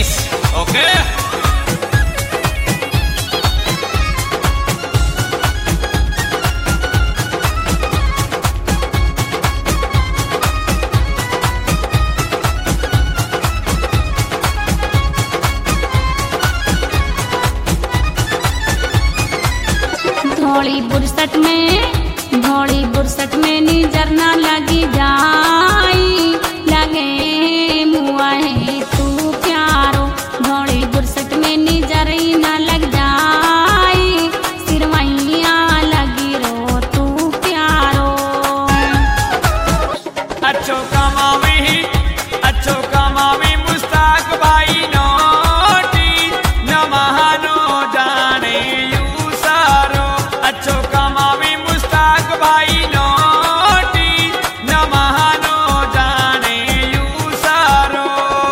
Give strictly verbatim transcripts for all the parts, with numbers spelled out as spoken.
Ladies, ओके। धोली बुरसट में धोली बुरसट में निजर ना लगी जाई, लगे मुआ है तू प्यारो। धोली बुरसट में निजर ही ना लग जाई, सिरमैया लगी रो तू प्यारो। अच्छो कमावी अच्छो कमावी मुस्ताक भाई नोटी, न महानो जाने यू सारो। अच्छो कमावी मुस्ताक भाई नोटी, न महानो जाने यू सारो।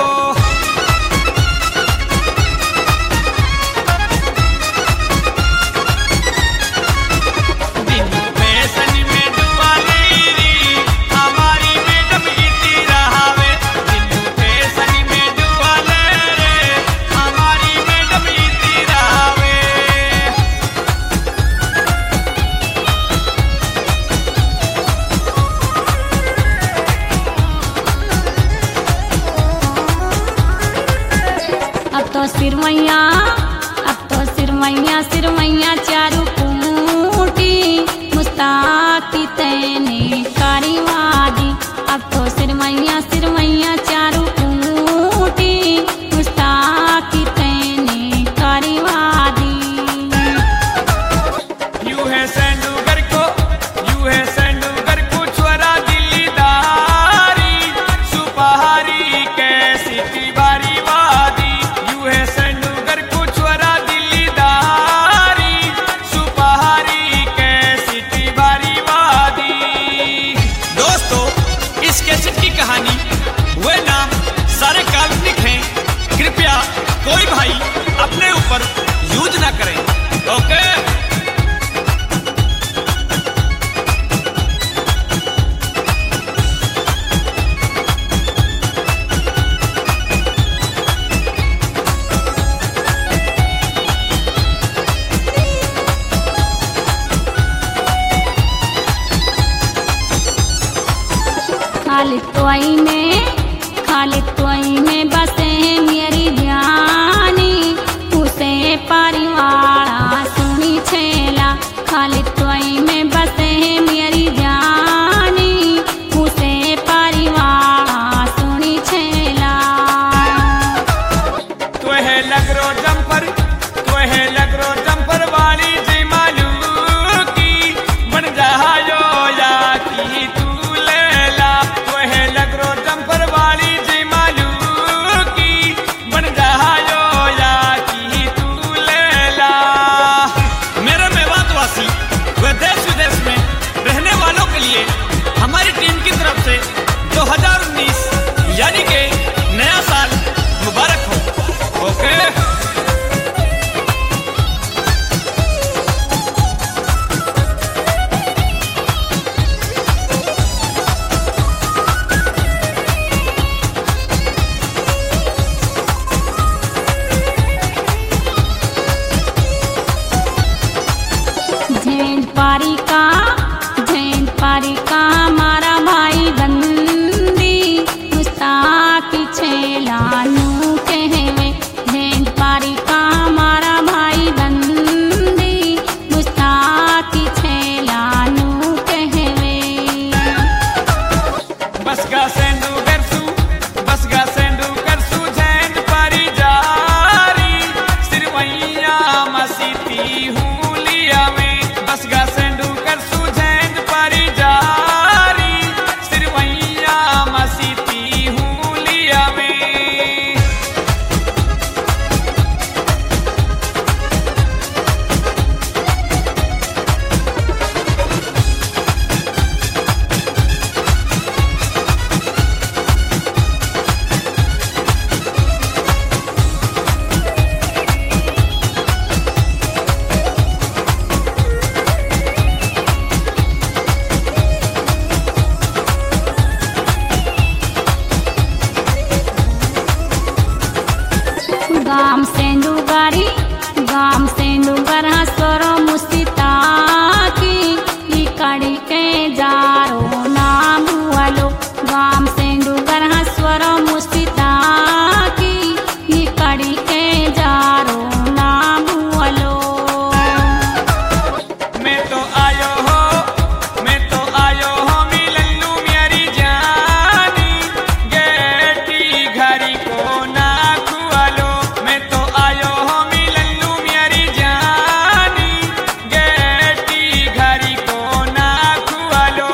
दिन में सनी में दुआ लेरी, हमारी मैडम इतनी रहावे। दिन में सनी में दुआ ले रे, हमारी मैडम इतनी रहावे। अब तो सिरमैया अब तो सिरमैया सिरमैया चारू कूटी, मुस्ताक की तैने कारी वादी। अब तो सिरमैया सिरमैया चारू कूटी, मुस्ताक की तैने कारी वादी। यू है सेंडूगर को यू है सेंडूगर को छोरा दिल्लीदारी, सुपहारी कैसी की बारी वादी। यू है सेंडूगर को छोरा दिल्लीदारी, सुपहारी कैसी की बारी वादी। दोस्तों, इस कैसेट की कहानी वे नाम सारे काल्पनिक हैं, कृपया कोई भाई अपने ऊपर यूज ना करें, ओके। खाली तोई में खाली तोई में बसे मेरी ध्यानी, उसे परिवारा सुनी छेला। खाली तोई में बसे मेरी ध्यानी, उसे परिवारा सुनी छेला। तो है लगरो जंपर तो है लगरो जंपर वाली जी मालू की, बन जायो या की तू लेला। तो है लगरो जंपर वाली जी मालू की, बन जायो या की तू लेला। गाम सेंदुगारी गाम सेंदुगर हसरो मुसिता की इकड़ी के जारो नाम हुआलो गाम सेंदुगर हसरो मुसिता की इकड़ी के जारो नाम हुआलो मैं तो आयो हो मैं तो आयो हो मिलन्नू मेरी जानी गेटी घरी को ना खुआलो मैं तो आयो हो मिलन्नू मेरी जानी गेटी घरी को ना खुआलो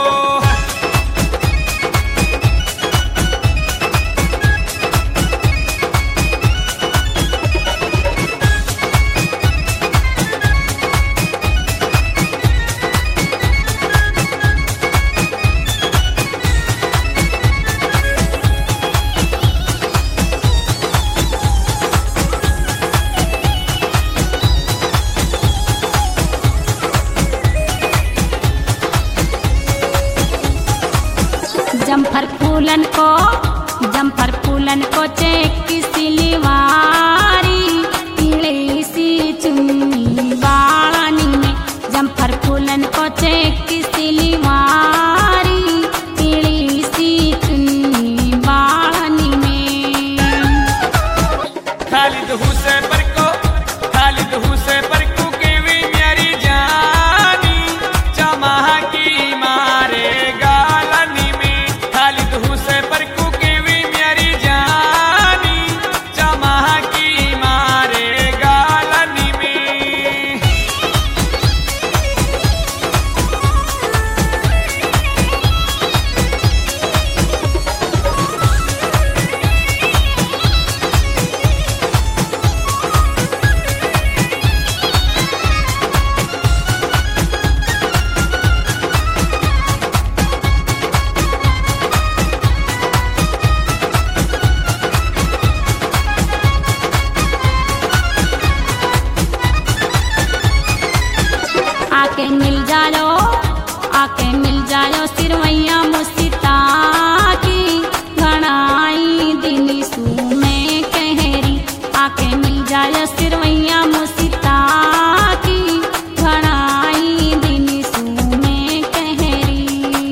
जम्फर फूलन को जम्फर फूलन को चेक की सिलवारी पीली सी चुन्नी बाळनी में जम्फर फूलन को चेक की सिलवारी पीली सी चुन्नी बाळनी में खालिद हुसैन पर को खालिद हुसैन पर को केवी मेरी जानी चमहा की मारे गालनी में खालिद हुसैन पर को केवी मेरी जानी चमहा की मारे गालनी में आके मिल जायो आके मिल जायो सिरवैया मुसिता की गणाई दिनी सू में कहरी आके मिल जायो सिरवैया मुसिता की गणाई दिनी सू में कहरी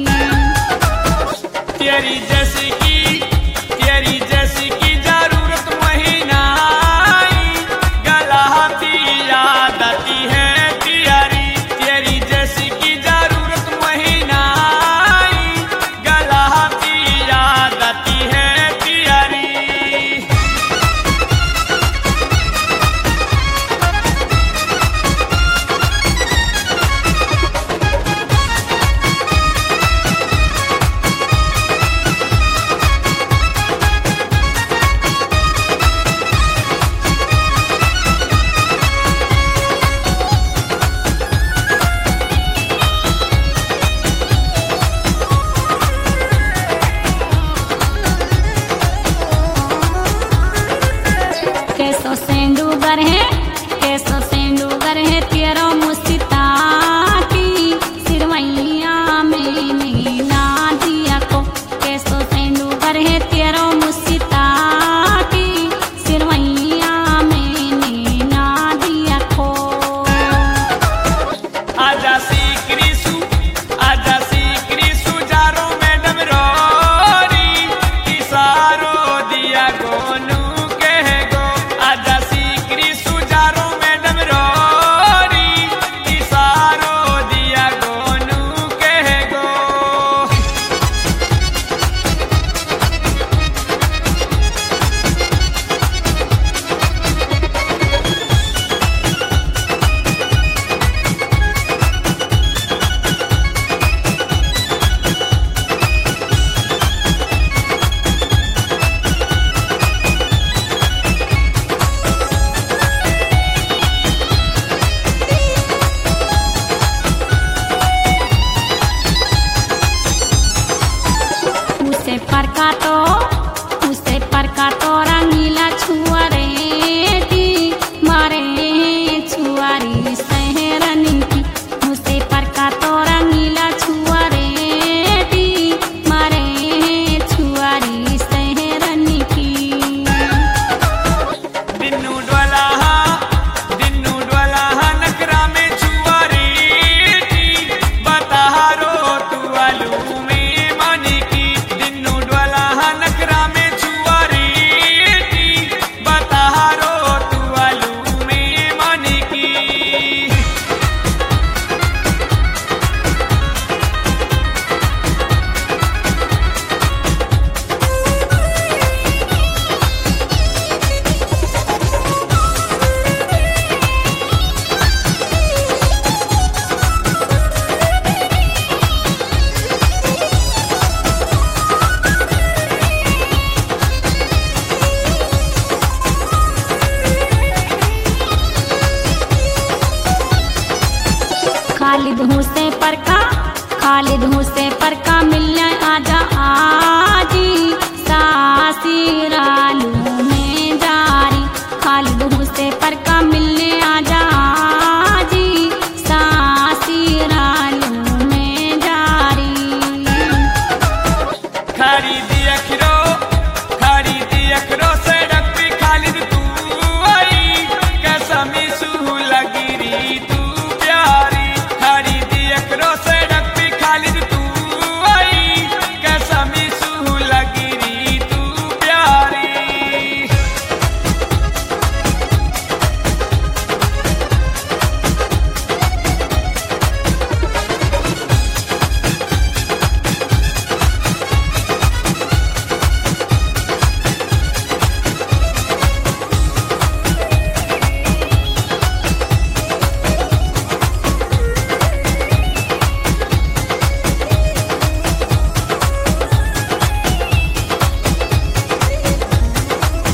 तेरी जैसी की तेरी जैसी की जरूरत वही नाई गलाती याद आती है तियारी तेरी जैसी की जरूरत वही नाई गलाती याद आती है तियारी कैसो सेंदुगर है कैसो सेंदुगर है तेरो मुसिता की सिरवैया में नीला दिया को कैसो सेंदुगर है तेरो मुसिता की सिरवैया में नीला दिया को आजा सीकरीसु आजा सीकरीसु जारो मैडम रोरी किसारो दिया गोनू कह गो आजा सीकरीसु जारो मैडम रोरी किसारो दिया गोनू कह गो उसे पर का तो उसे पर का तो रंगीला छुअरे ती मारे छुआरी सहरनी की उसे पर का तो रंगीला छुअरे ती मारे छुआरी सहरनी की खालिद हुसैन पर का खालिद